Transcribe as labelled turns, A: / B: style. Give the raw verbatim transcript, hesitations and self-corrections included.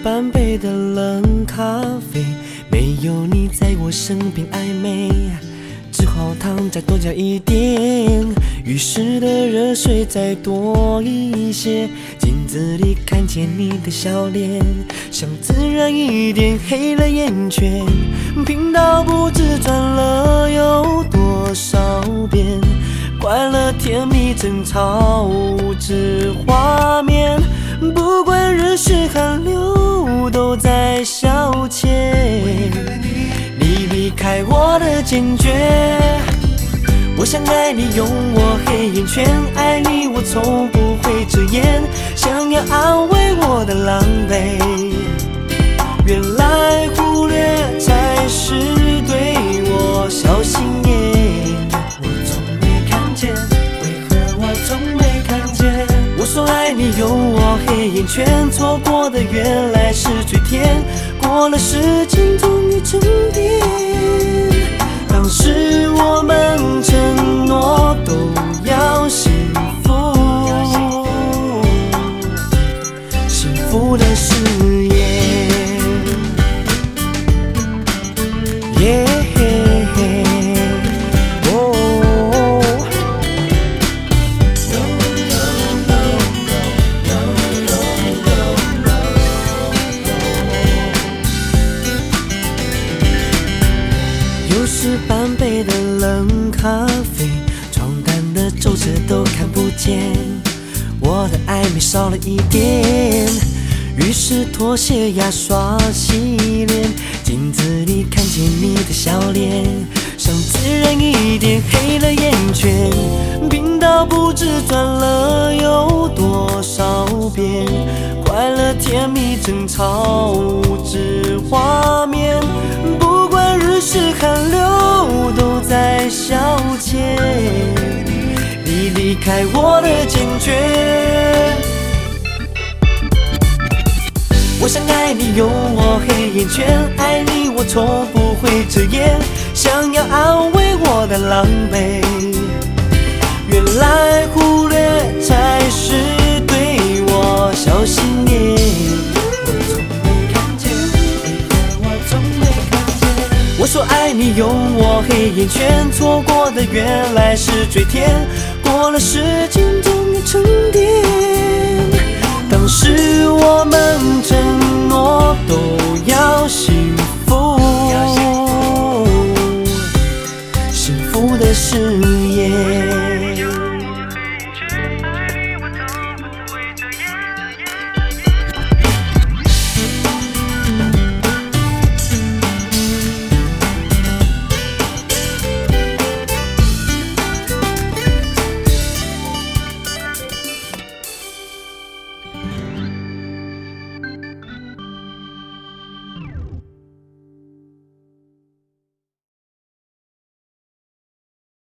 A: 半杯的冷咖啡，没有你在我身边暧昧，只好糖再多加一点，浴室的热水再多一些，镜子里看见你的笑脸，想自然一点，黑了眼圈，频道不知转了有多少遍，关了甜蜜争吵无知画面，不管人世寒流都在消遣，你离开我的坚决，我想爱你用我黑眼圈，爱你我从不会遮掩，想要安慰我的狼狈，原来忽略才是对我小心眼，我从没看见，为何我从没看见，我说爱你用我黑眼圈，错过的原来是最甜，过了时间终于沉淀，当时我们承诺都要幸福，幸福的誓言。耶、哦、又是半杯的冷咖啡，床单的皱褶都看不见，我的暧昧少了一点，于是拖鞋牙刷洗脸，镜子里看见你的笑脸，想自然一点，黑了眼圈，频道不知转了有多少遍，快乐甜蜜争吵无知画面，不管日式寒流都在消遣，你离开我的坚决，我想爱你用我黑眼圈，爱你我从不会遮掩，想要安慰我的狼狈，原来忽略才是对我小心眼，我从没看见，为何我从没看见，我说爱你用我黑眼圈，错过的原来是最甜，过了时间终于沉淀，当时我们承诺都要幸